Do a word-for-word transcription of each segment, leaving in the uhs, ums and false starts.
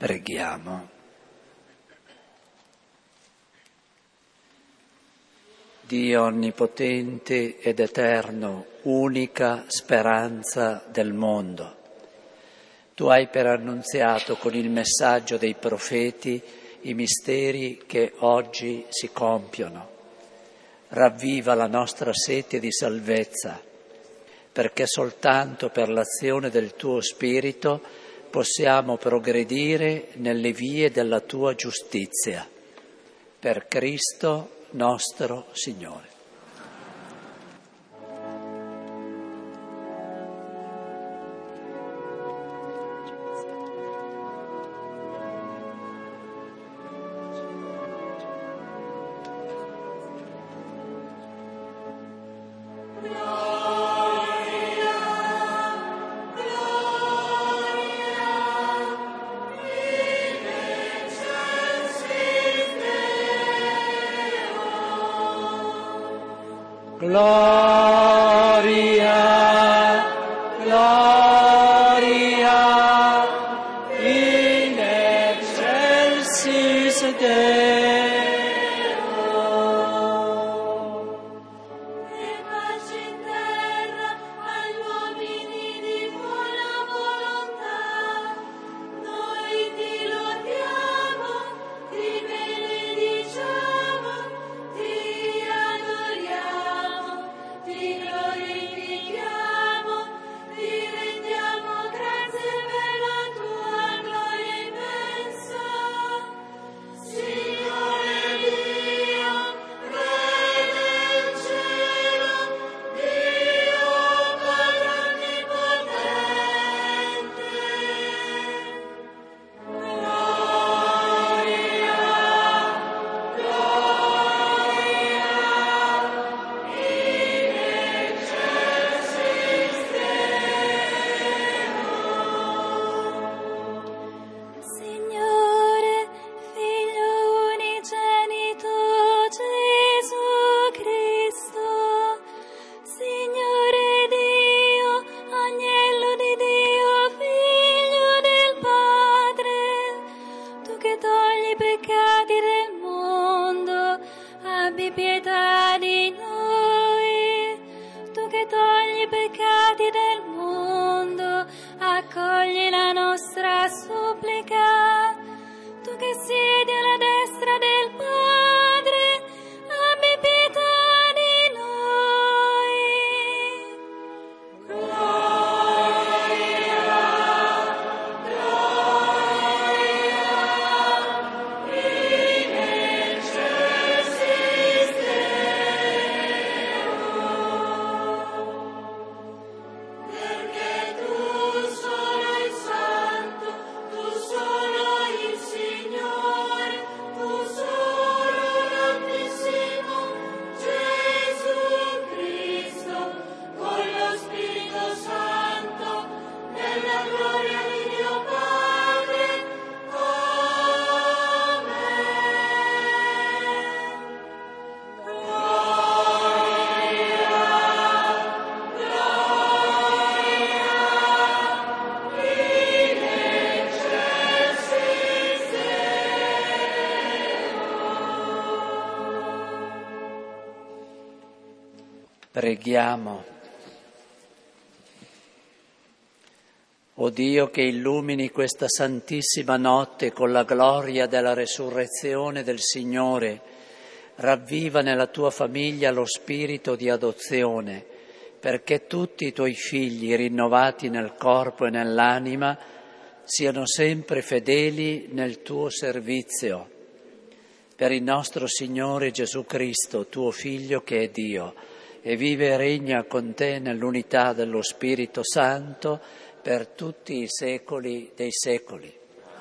Preghiamo. Dio onnipotente ed eterno, unica speranza del mondo, tu hai perannunziato con il messaggio dei profeti i misteri che oggi si compiono. Ravviva la nostra sete di salvezza, perché soltanto per l'azione del tuo Spirito possiamo progredire nelle vie della tua giustizia. Per Cristo nostro Signore. Gloria, gloria, in excelsis Deo. E pace in terra agli uomini di buona volontà. Noi ti lodiamo, ti benediciamo, ti adoriamo, ti glorifichiamo, ti rendiamo grazie per la tua gloria immensa. Signore Dio, Re del cielo, Dio Padre onnipotente. Gloria, gloria, in excelsis Deo. Signore, Figlio unigenito Gesù Cristo, Signore Dio, Agnello di Dio, Figlio del Padre, tu che togli i peccati del mondo, abbi pietà di noi. Tu che togli i peccati del mondo, accogli la nostra supplica. Tu che siedi alla destra del Padre, abbi pietà di noi. Gloria, gloria, in excelsis Deo. Perché tu solo il Santo, tu solo il Signore, tu solo l'Altissimo, Gesù Cristo, con lo Spirito Santo, nella gloria di Dio Padre. Amen. Gloria, gloria, in excelsis Deo. Preghiamo. O Dio che illumini questa santissima notte con la gloria della resurrezione del Signore, ravviva nella tua famiglia lo spirito di adozione, perché tutti i tuoi figli, rinnovati nel corpo e nell'anima, siano sempre fedeli nel tuo servizio. Per il nostro Signore Gesù Cristo, tuo Figlio che è Dio, e vive e regna con te nell'unità dello Spirito Santo per tutti i secoli dei secoli.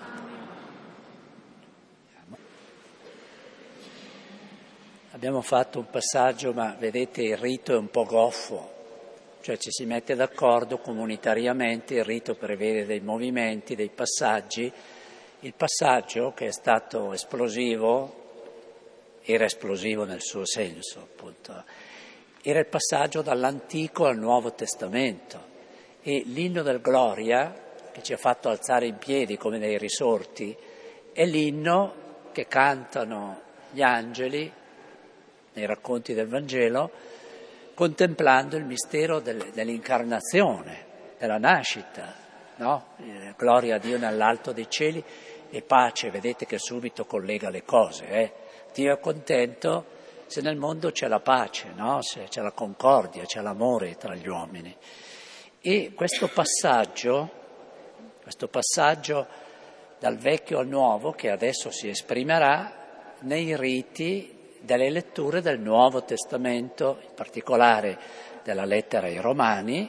Abbiamo fatto un passaggio, ma vedete il rito è un po' goffo, cioè ci si mette d'accordo comunitariamente, il rito prevede dei movimenti, dei passaggi. Il passaggio che è stato esplosivo, era esplosivo nel suo senso, appunto, era il passaggio dall'Antico al Nuovo Testamento. E l'inno del Gloria che ci ha fatto alzare in piedi come dei risorti, è l'inno che cantano gli angeli nei racconti del Vangelo, contemplando il mistero del, dell'incarnazione, della nascita, no? Eh, gloria a Dio nell'alto dei cieli e pace, vedete che subito collega le cose, eh? Dio è contento se nel mondo c'è la pace, no? Se c'è la concordia, c'è l'amore tra gli uomini. E questo passaggio, questo passaggio dal vecchio al nuovo, che adesso si esprimerà nei riti delle letture del Nuovo Testamento, in particolare della lettera ai Romani,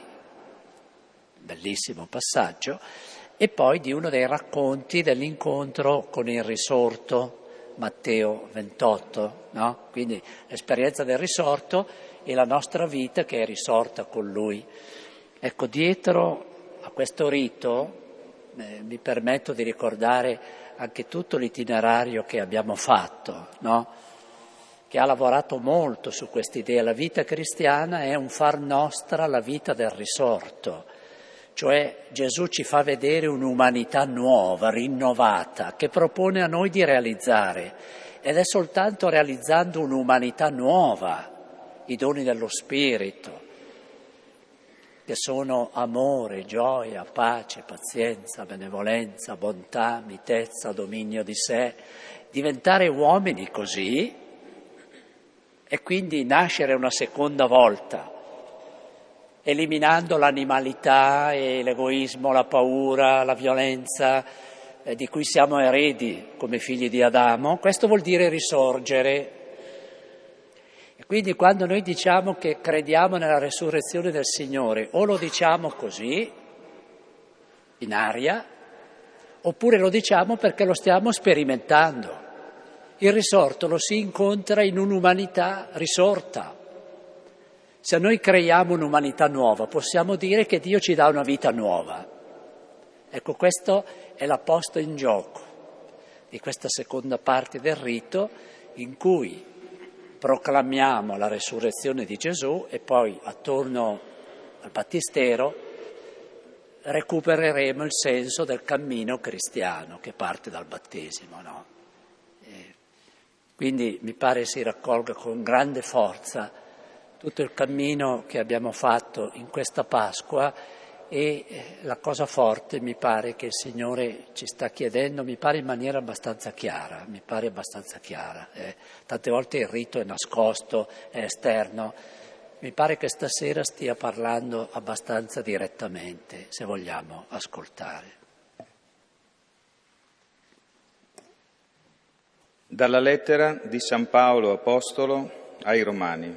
bellissimo passaggio, e poi di uno dei racconti dell'incontro con il risorto, Matteo ventotto, no? Quindi l'esperienza del risorto e la nostra vita che è risorta con lui. Ecco, dietro a questo rito eh, mi permetto di ricordare anche tutto l'itinerario che abbiamo fatto, no? Che ha lavorato molto su quest'idea. La vita cristiana è un far nostra la vita del risorto, cioè Gesù ci fa vedere un'umanità nuova, rinnovata, che propone a noi di realizzare, ed è soltanto realizzando un'umanità nuova, i doni dello Spirito, che sono amore, gioia, pace, pazienza, benevolenza, bontà, mitezza, dominio di sé, diventare uomini così e quindi nascere una seconda volta, eliminando l'animalità e l'egoismo, la paura, la violenza eh, di cui siamo eredi come figli di Adamo. Questo vuol dire risorgere. E quindi quando noi diciamo che crediamo nella resurrezione del Signore, o lo diciamo così, in aria, oppure lo diciamo perché lo stiamo sperimentando. Il risorto lo si incontra in un'umanità risorta. Se noi creiamo un'umanità nuova, possiamo dire che Dio ci dà una vita nuova. Ecco, questo è la posta in gioco di questa seconda parte del rito, in cui proclamiamo la resurrezione di Gesù e poi attorno al battistero recupereremo il senso del cammino cristiano che parte dal battesimo, no? E quindi mi pare si raccolga con grande forza tutto il cammino che abbiamo fatto in questa Pasqua e la cosa forte mi pare che il Signore ci sta chiedendo, mi pare in maniera abbastanza chiara, mi pare abbastanza chiara. Eh. Tante volte il rito è nascosto, è esterno, mi pare che stasera stia parlando abbastanza direttamente, se vogliamo ascoltare. Dalla lettera di San Paolo Apostolo ai Romani.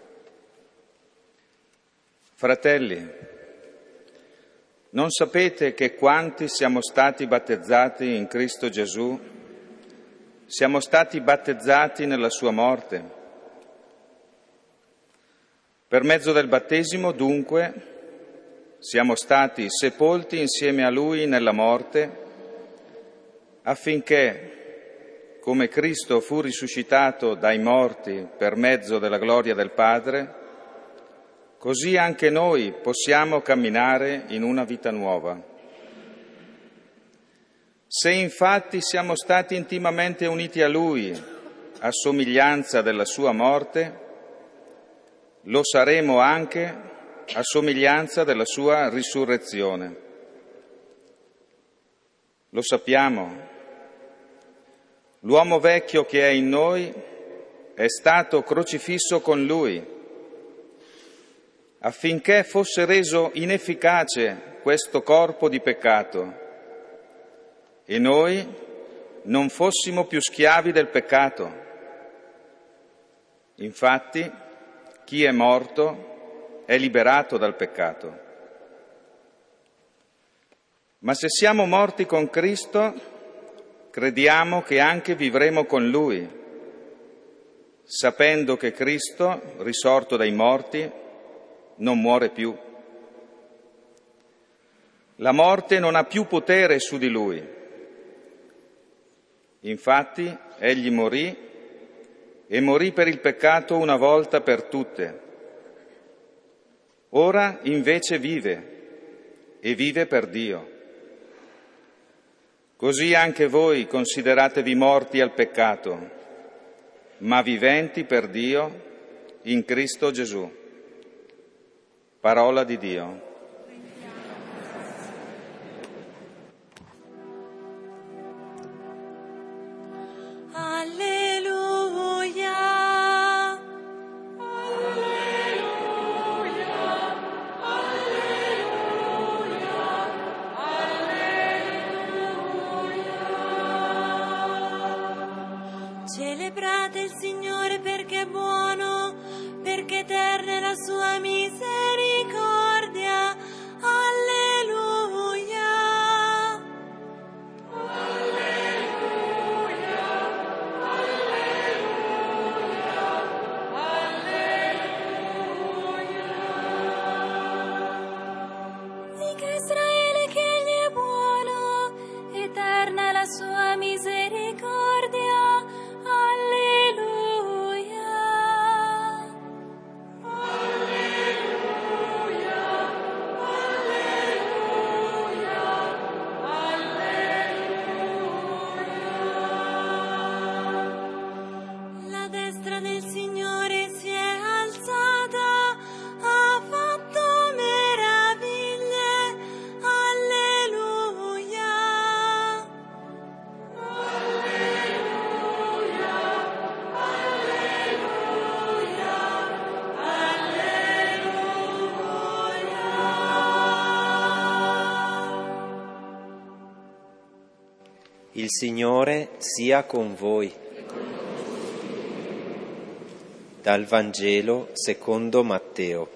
Fratelli, non sapete che quanti siamo stati battezzati in Cristo Gesù, siamo stati battezzati nella sua morte? Per mezzo del battesimo, dunque, siamo stati sepolti insieme a Lui nella morte, affinché, come Cristo fu risuscitato dai morti per mezzo della gloria del Padre, così anche noi possiamo camminare in una vita nuova. Se infatti siamo stati intimamente uniti a Lui, a somiglianza della sua morte, lo saremo anche a somiglianza della sua risurrezione. Lo sappiamo. L'uomo vecchio che è in noi è stato crocifisso con Lui, affinché fosse reso inefficace questo corpo di peccato e noi non fossimo più schiavi del peccato. Infatti, chi è morto è liberato dal peccato. Ma se siamo morti con Cristo, crediamo che anche vivremo con Lui, sapendo che Cristo, risorto dai morti, non muore più. La morte non ha più potere su di Lui. Infatti, Egli morì e morì per il peccato una volta per tutte. Ora invece vive e vive per Dio. Così anche voi consideratevi morti al peccato, ma viventi per Dio in Cristo Gesù. Parola di Dio. Celebrate il Signore perché è buono, perché eterna è la sua misericordia. Alleluia. Alleluia. Alleluia. Alleluia. Dica Israele che egli è buono, eterna è la sua misericordia. Alleluia, alleluia, alleluia, alleluia. La destra del Signore si è alzata, ha fatto meraviglie. Alleluia. Il Signore sia con voi. Dal Vangelo secondo Matteo.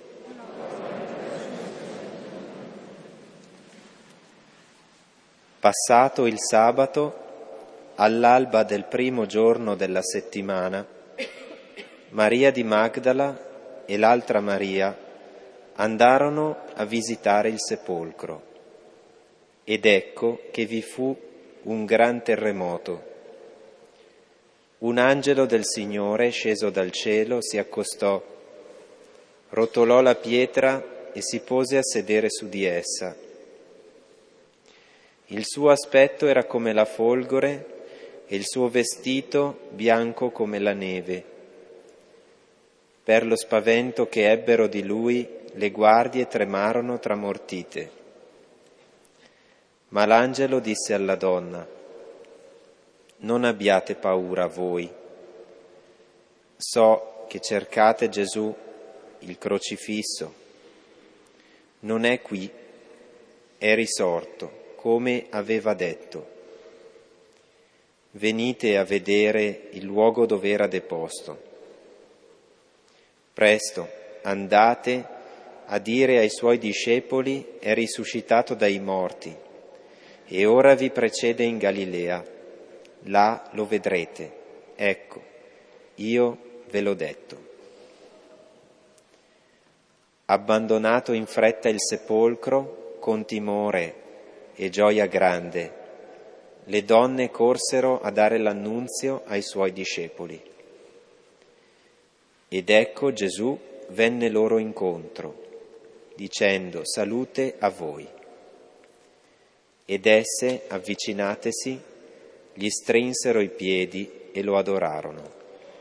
Passato il sabato, all'alba del primo giorno della settimana, Maria di Magdala e l'altra Maria andarono a visitare il sepolcro. Ed ecco che vi fu un gran terremoto. Un angelo del Signore, sceso dal cielo, si accostò, rotolò la pietra e si pose a sedere su di essa. Il suo aspetto era come la folgore e il suo vestito bianco come la neve. Per lo spavento che ebbero di lui, le guardie tremarono tramortite. Ma l'angelo disse alla donna: non abbiate paura voi. So che cercate Gesù, il crocifisso. Non è qui, è risorto, come aveva detto. Venite a vedere il luogo dove era deposto. Presto, andate a dire ai suoi discepoli: è risuscitato dai morti. E ora vi precede in Galilea, là lo vedrete. Ecco, io ve l'ho detto. Abbandonato in fretta il sepolcro, con timore e gioia grande, le donne corsero a dare l'annunzio ai suoi discepoli. Ed ecco Gesù venne loro incontro, dicendo: salute a voi. Ed esse, avvicinatesi, gli strinsero i piedi e lo adorarono.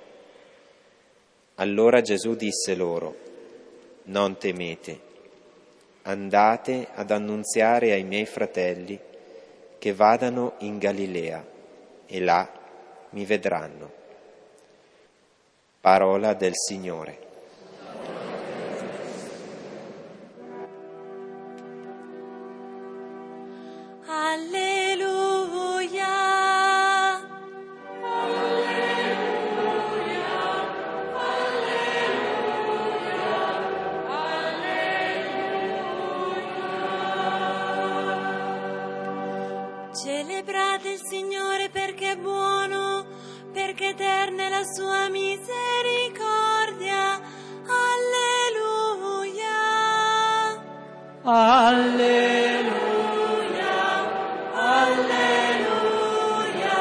Allora Gesù disse loro: non temete, andate ad annunziare ai miei fratelli che vadano in Galilea e là mi vedranno. Parola del Signore. Alleluia. Alleluia. Alleluia. Alleluia. Celebrate il Signore perché è buono, perché eterna è la sua misericordia. Alleluia. Alleluia. Alleluia,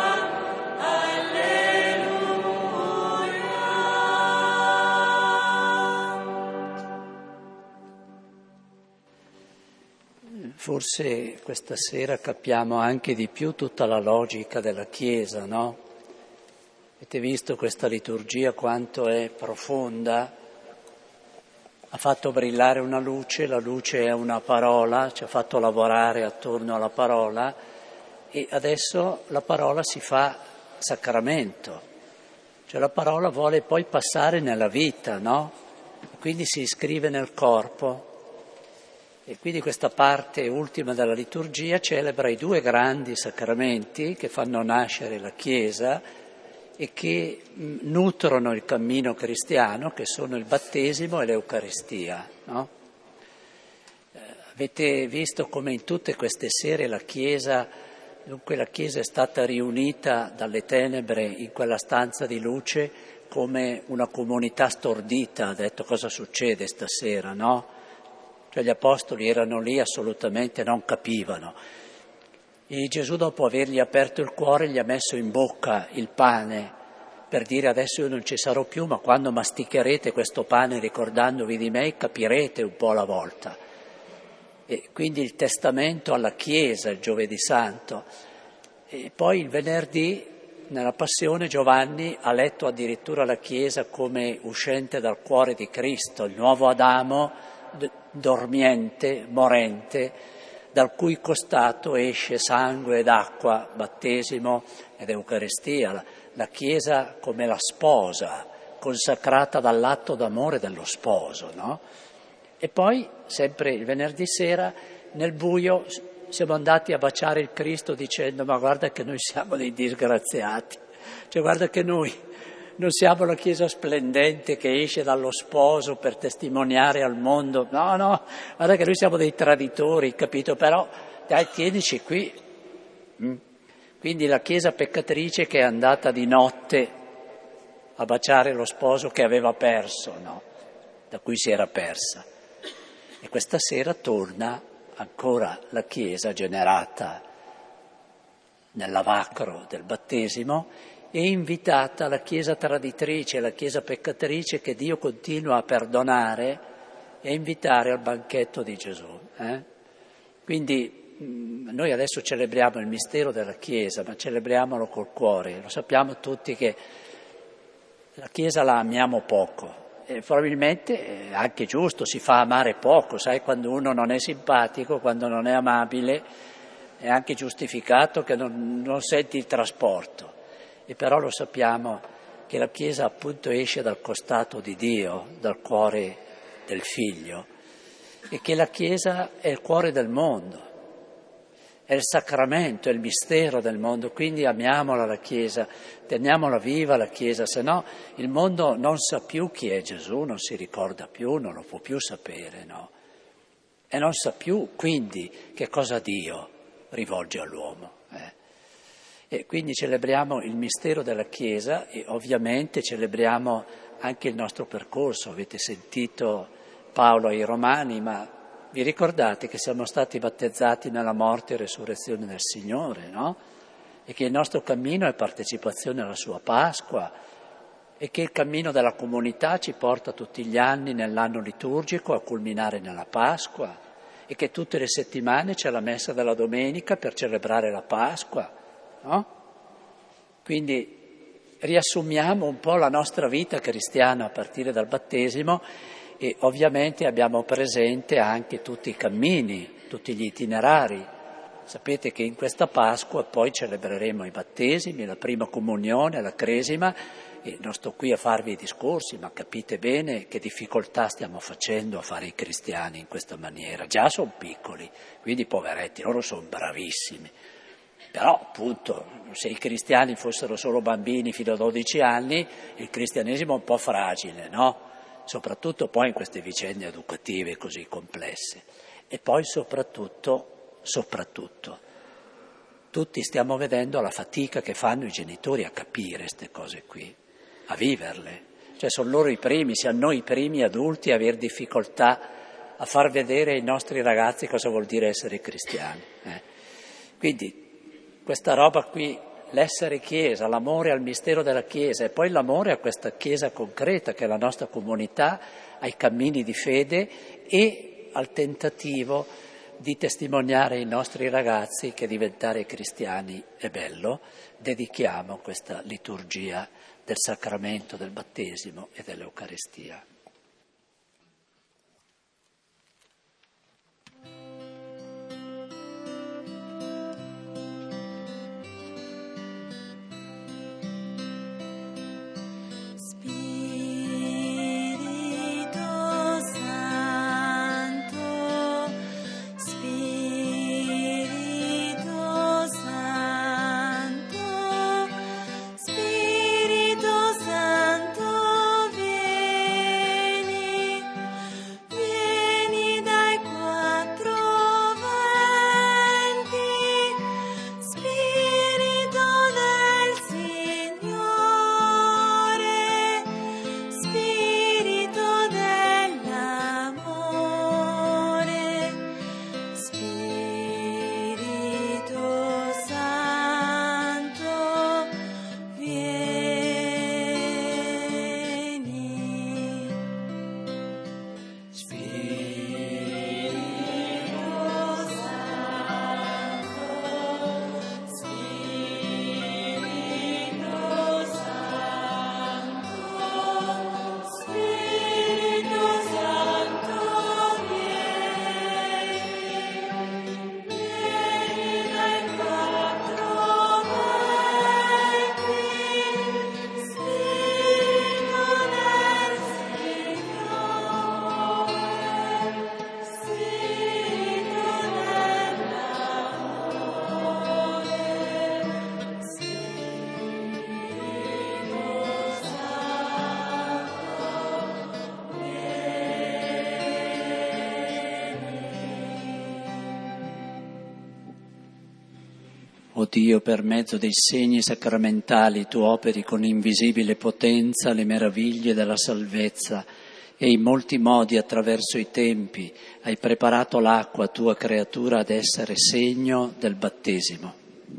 alleluia. forse questa sera capiamo anche di più tutta la logica della Chiesa, no? Avete visto questa liturgia quanto è profonda? Ha fatto brillare una luce, la luce è una parola, ci ha fatto lavorare attorno alla parola e adesso la parola si fa sacramento, cioè la parola vuole poi passare nella vita, no? Quindi si iscrive nel corpo e quindi questa parte ultima della liturgia celebra i due grandi sacramenti che fanno nascere la Chiesa e che nutrono il cammino cristiano, che sono il battesimo e l'Eucaristia, no? Eh, avete visto come in tutte queste sere la Chiesa, dunque la Chiesa è stata riunita dalle tenebre in quella stanza di luce come una comunità stordita, ha detto cosa succede stasera, no? Cioè gli apostoli erano lì, assolutamente non capivano. E Gesù, dopo avergli aperto il cuore, gli ha messo in bocca il pane per dire adesso io non ci sarò più, ma quando masticherete questo pane ricordandovi di me capirete un po' alla volta. E quindi il testamento alla Chiesa, il giovedì santo. E poi il venerdì, nella Passione, Giovanni ha letto addirittura la Chiesa come uscente dal cuore di Cristo, il nuovo Adamo d- dormiente, morente, dal cui costato esce sangue ed acqua, battesimo ed Eucaristia, la, la Chiesa come la sposa, consacrata dall'atto d'amore dello sposo, no? E poi, sempre il venerdì sera, nel buio siamo andati a baciare il Cristo dicendo ma guarda che noi siamo dei disgraziati, cioè guarda che noi non siamo la Chiesa splendente che esce dallo sposo per testimoniare al mondo, no, no, guarda che noi siamo dei traditori, capito? Però dai, tienici qui. Mm. Quindi la Chiesa peccatrice che è andata di notte a baciare lo sposo che aveva perso, no? Da cui si era persa. E questa sera torna ancora la Chiesa generata nel lavacro del battesimo e invitata la Chiesa traditrice, la Chiesa peccatrice che Dio continua a perdonare e a invitare al banchetto di Gesù. Eh? Quindi mh, noi adesso celebriamo il mistero della Chiesa, ma celebriamolo col cuore. Lo sappiamo tutti che la Chiesa la amiamo poco e probabilmente è anche giusto, si fa amare poco, sai, quando uno non è simpatico, quando non è amabile, è anche giustificato che non, non senti il trasporto. E però lo sappiamo che la Chiesa appunto esce dal costato di Dio, dal cuore del Figlio, e che la Chiesa è il cuore del mondo, è il sacramento, è il mistero del mondo, quindi amiamola la Chiesa, teniamola viva la Chiesa, se no il mondo non sa più chi è Gesù, non si ricorda più, non lo può più sapere, no? E non sa più quindi che cosa Dio rivolge all'uomo. Eh? E quindi celebriamo il mistero della Chiesa e ovviamente celebriamo anche il nostro percorso. Avete sentito Paolo ai Romani, ma vi ricordate che siamo stati battezzati nella morte e resurrezione del Signore, no? E che il nostro cammino è partecipazione alla sua Pasqua e che il cammino della comunità ci porta tutti gli anni nell'anno liturgico a culminare nella Pasqua e che tutte le settimane c'è la messa della domenica per celebrare la Pasqua. No? Quindi riassumiamo un po' la nostra vita cristiana a partire dal battesimo e ovviamente abbiamo presente anche tutti i cammini, tutti gli itinerari. Sapete che in questa Pasqua poi celebreremo i battesimi, la prima comunione, la cresima e non sto qui a farvi i discorsi, ma capite bene che difficoltà stiamo facendo a fare i cristiani in questa maniera. Già sono piccoli, quindi poveretti, loro sono bravissimi. Però appunto se i cristiani fossero solo bambini fino a dodici anni, il cristianesimo è un po' fragile, no? Soprattutto poi in queste vicende educative così complesse. E poi soprattutto, soprattutto, tutti stiamo vedendo la fatica che fanno i genitori a capire queste cose qui, a viverle. Cioè sono loro i primi, siamo noi i primi adulti a aver difficoltà a far vedere ai nostri ragazzi cosa vuol dire essere cristiani. Eh? Quindi questa roba qui, l'essere Chiesa, l'amore al mistero della Chiesa e poi l'amore a questa Chiesa concreta che è la nostra comunità, ai cammini di fede e al tentativo di testimoniare ai nostri ragazzi che diventare cristiani è bello, dedichiamo questa liturgia del sacramento del battesimo e dell'Eucaristia. O Dio, per mezzo dei segni sacramentali tu operi con invisibile potenza le meraviglie della salvezza e in molti modi attraverso i tempi hai preparato l'acqua, tua creatura, ad essere segno del battesimo.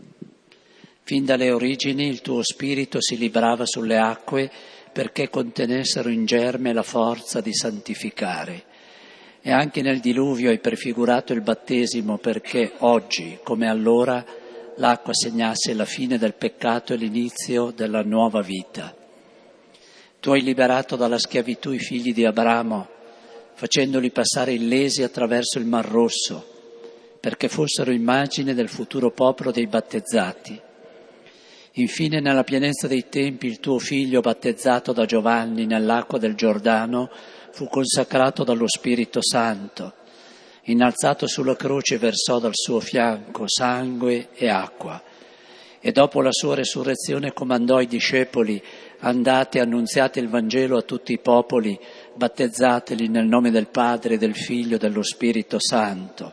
Fin dalle origini il tuo spirito si librava sulle acque perché contenessero in germe la forza di santificare. E anche nel diluvio hai prefigurato il battesimo perché oggi, come allora, l'acqua segnasse la fine del peccato e l'inizio della nuova vita. Tu hai liberato dalla schiavitù i figli di Abramo, facendoli passare illesi attraverso il Mar Rosso, perché fossero immagine del futuro popolo dei battezzati. Infine, nella pienezza dei tempi, il tuo figlio, battezzato da Giovanni nell'acqua del Giordano, fu consacrato dallo Spirito Santo. Innalzato sulla croce versò dal suo fianco sangue e acqua e dopo la sua resurrezione comandò ai discepoli: andate e annunziate il Vangelo a tutti i popoli, battezzateli nel nome del Padre, del Figlio e dello Spirito Santo.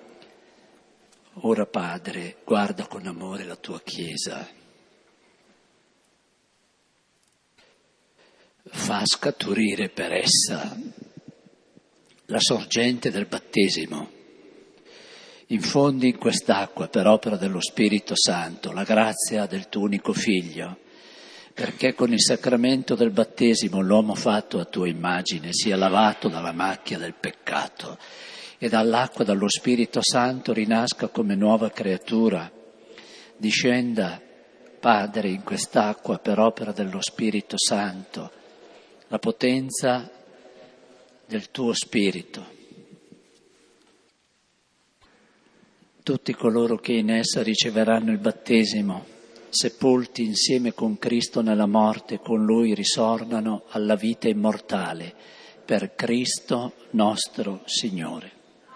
Ora, Padre, guarda con amore la tua Chiesa. Fa scaturire per essa la sorgente del battesimo. Infondi in quest'acqua, per opera dello Spirito Santo, la grazia del tuo unico Figlio, perché con il sacramento del battesimo l'uomo fatto a tua immagine sia lavato dalla macchia del peccato e dall'acqua dello Spirito Santo rinasca come nuova creatura. Discenda, Padre, in quest'acqua, per opera dello Spirito Santo, la potenza del tuo Spirito. Tutti coloro che in essa riceveranno il battesimo, sepolti insieme con Cristo nella morte, con Lui risornano alla vita immortale, per Cristo nostro Signore.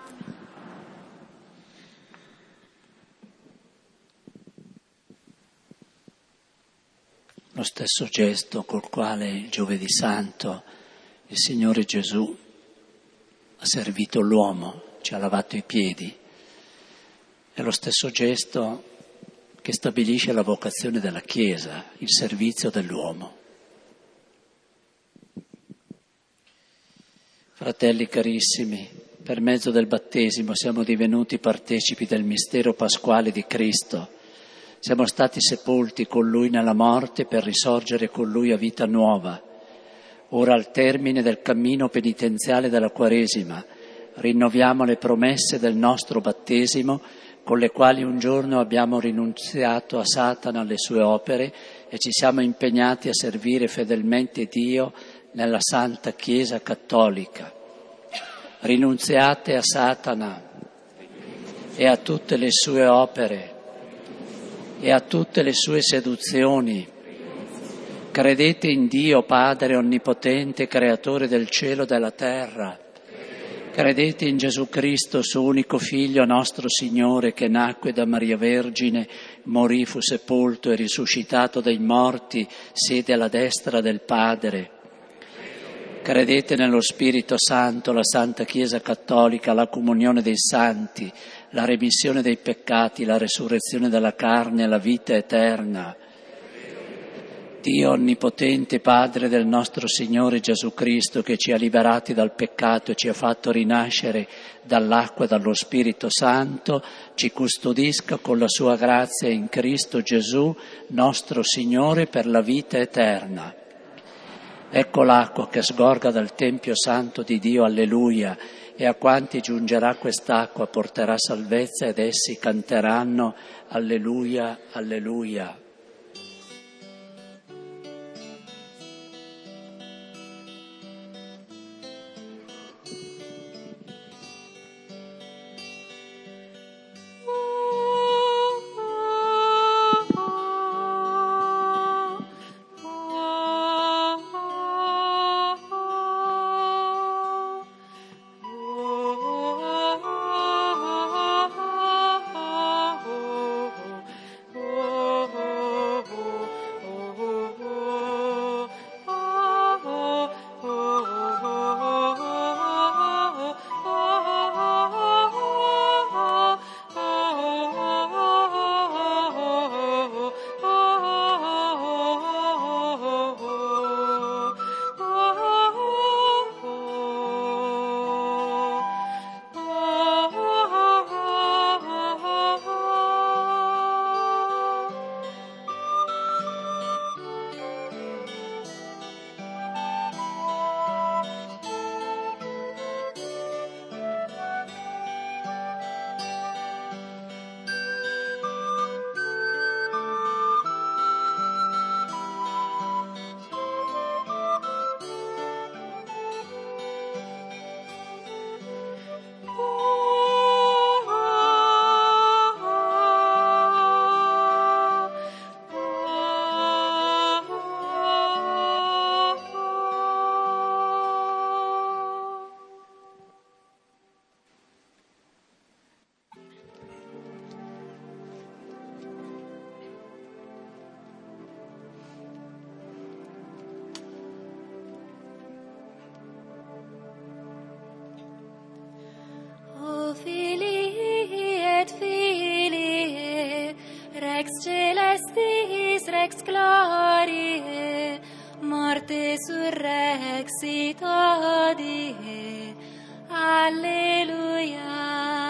Lo stesso gesto col quale il Giovedì Santo il Signore Gesù ha servito l'uomo, ci ha lavato i piedi. È lo stesso gesto che stabilisce la vocazione della Chiesa, il servizio dell'uomo. Fratelli carissimi, per mezzo del battesimo siamo divenuti partecipi del mistero pasquale di Cristo. Siamo stati sepolti con Lui nella morte per risorgere con Lui a vita nuova. Ora, al termine del cammino penitenziale della Quaresima, rinnoviamo le promesse del nostro battesimo, con le quali un giorno abbiamo rinunziato a Satana alle sue opere e ci siamo impegnati a servire fedelmente Dio nella Santa Chiesa Cattolica. Rinunziate a Satana e a tutte le sue opere e a tutte le sue seduzioni. Credete in Dio Padre Onnipotente, Creatore del cielo e della terra. Credete in Gesù Cristo, suo unico Figlio, nostro Signore, che nacque da Maria Vergine, morì, fu sepolto e risuscitato dai morti, siede alla destra del Padre. Credete nello Spirito Santo, la Santa Chiesa Cattolica, la comunione dei santi, la remissione dei peccati, la resurrezione della carne e la vita eterna. Dio Onnipotente, Padre del nostro Signore Gesù Cristo, che ci ha liberati dal peccato e ci ha fatto rinascere dall'acqua e dallo Spirito Santo, ci custodisca con la sua grazia in Cristo Gesù, nostro Signore, per la vita eterna. Ecco l'acqua che sgorga dal Tempio Santo di Dio, alleluia, e a quanti giungerà quest'acqua porterà salvezza ed essi canteranno alleluia, alleluia. Rex gloriae, morte surrexit hodie, alleluia.